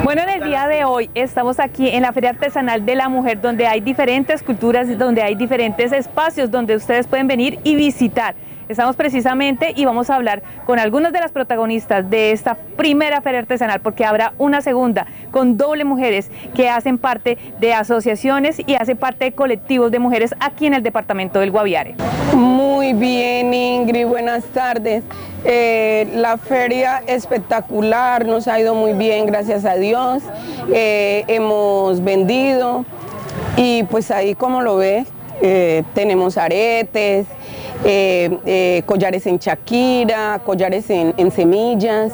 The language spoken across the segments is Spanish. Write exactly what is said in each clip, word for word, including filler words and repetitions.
Bueno, en el día de hoy estamos aquí en la Feria Artesanal de la Mujer, donde hay diferentes culturas, donde hay diferentes espacios donde ustedes pueden venir y visitar. Estamos precisamente y vamos a hablar con algunas de las protagonistas de esta primera feria artesanal, porque habrá una segunda con doble mujeres que hacen parte de asociaciones y hacen parte de colectivos de mujeres aquí en el departamento del Guaviare. Muy bien, Ingrid, buenas tardes. Eh, la feria espectacular, nos ha ido muy bien, gracias a Dios. Eh, hemos vendido y pues ahí, como lo ve, eh, tenemos aretes, eh, eh, collares en Shakira, collares en, en semillas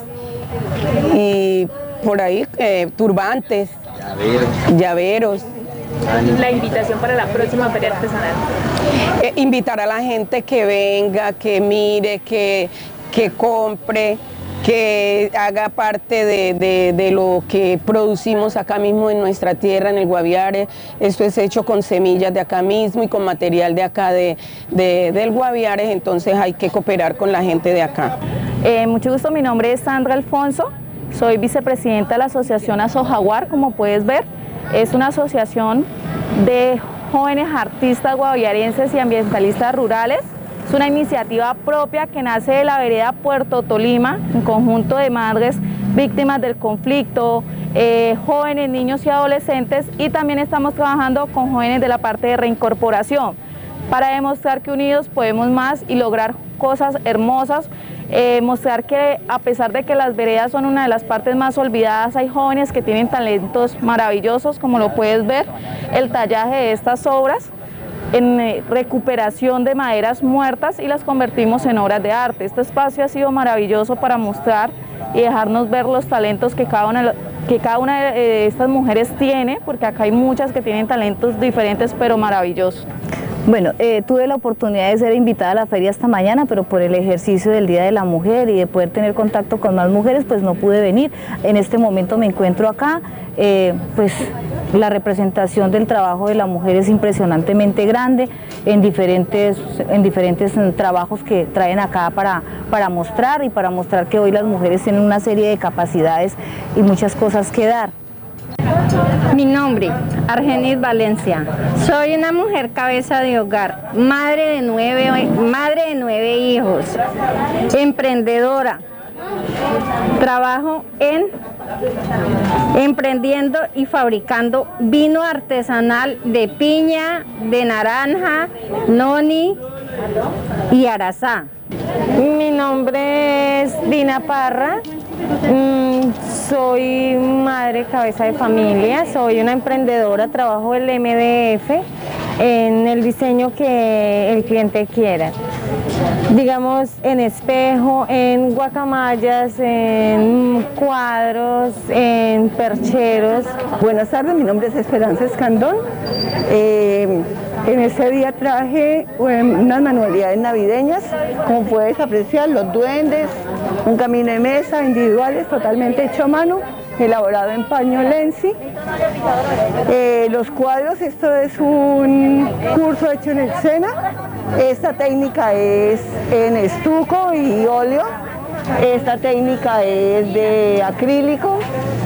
y por ahí eh, turbantes, llaveros. llaveros. La invitación para la próxima feria artesanal. Eh, invitar a la gente que venga, que mire, que, que compre, que haga parte de, de, de lo que producimos acá mismo en nuestra tierra, en el Guaviare. Esto es hecho con semillas de acá mismo y con material de acá de, de, del Guaviare, entonces hay que cooperar con la gente de acá. Eh, mucho gusto, mi nombre es Sandra Alfonso, soy vicepresidenta de la asociación Asojaguar, como puedes ver. Es una asociación de jóvenes artistas guaviarenses y ambientalistas rurales. Es una iniciativa propia que nace de la vereda Puerto Tolima, un conjunto de madres víctimas del conflicto, eh, jóvenes, niños y adolescentes, y también estamos trabajando con jóvenes de la parte de reincorporación para demostrar que unidos podemos más y lograr cosas hermosas. Eh, mostrar que a pesar de que las veredas son una de las partes más olvidadas, hay jóvenes que tienen talentos maravillosos, como lo puedes ver, el tallaje de estas obras en eh, recuperación de maderas muertas y las convertimos en obras de arte. Este espacio ha sido maravilloso para mostrar y dejarnos ver los talentos que cada una, que cada una de estas mujeres tiene, porque acá hay muchas que tienen talentos diferentes pero maravillosos. Bueno, eh, tuve la oportunidad de ser invitada a la feria esta mañana, pero por el ejercicio del Día de la Mujer y de poder tener contacto con más mujeres, pues no pude venir. En este momento me encuentro acá, eh, pues la representación del trabajo de la mujer es impresionantemente grande en diferentes, en diferentes trabajos que traen acá para, para mostrar y para mostrar que hoy las mujeres tienen una serie de capacidades y muchas cosas que dar. Mi nombre, Argenis Valencia. Soy una mujer cabeza de hogar, madre de nueve, madre de nueve hijos, emprendedora. Trabajo en emprendiendo y fabricando vino artesanal de piña, de naranja, noni y arazá. Mi nombre es Dina Parra. Mm, soy madre cabeza de familia, soy una emprendedora, trabajo en el M D F en el diseño que el cliente quiera, digamos en espejo, en guacamayas, en cuadros, en percheros. Buenas tardes, mi nombre es Esperanza Escandón. Eh, en este día traje um, unas manualidades navideñas, como puedes apreciar, los duendes, un camino de mesa individuales totalmente hecho a mano, elaborado en paño Lenzi. Eh, los cuadros, esto es un curso hecho en el SENA. Esta técnica es en estuco y óleo. Esta técnica es de acrílico.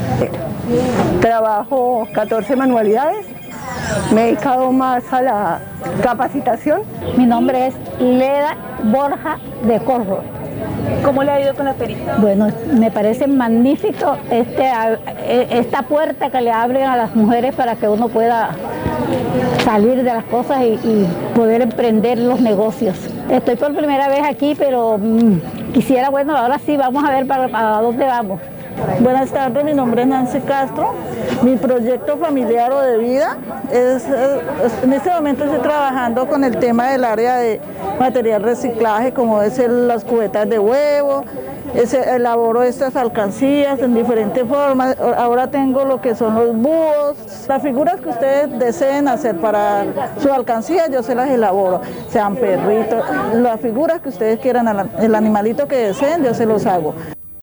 Trabajo catorce manualidades. Me he dedicado más a la capacitación. Mi nombre es Leda Borja de Corro. ¿Cómo le ha ido con la feria? Bueno, me parece magnífico este, esta puerta que le abren a las mujeres para que uno pueda salir de las cosas y, y poder emprender los negocios. Estoy por primera vez aquí, pero mmm, quisiera, bueno, ahora sí, vamos a ver para, para dónde vamos. Buenas tardes, mi nombre es Nancy Castro. Mi proyecto familiar o de vida es, es, en este momento estoy trabajando con el tema del área de material reciclaje, como es el, las cubetas de huevo, es, elaboro estas alcancías en diferentes formas. Ahora tengo lo que son los búhos, las figuras que ustedes deseen hacer para su alcancía, yo se las elaboro, sean perritos, las figuras que ustedes quieran, el animalito que deseen, yo se los hago.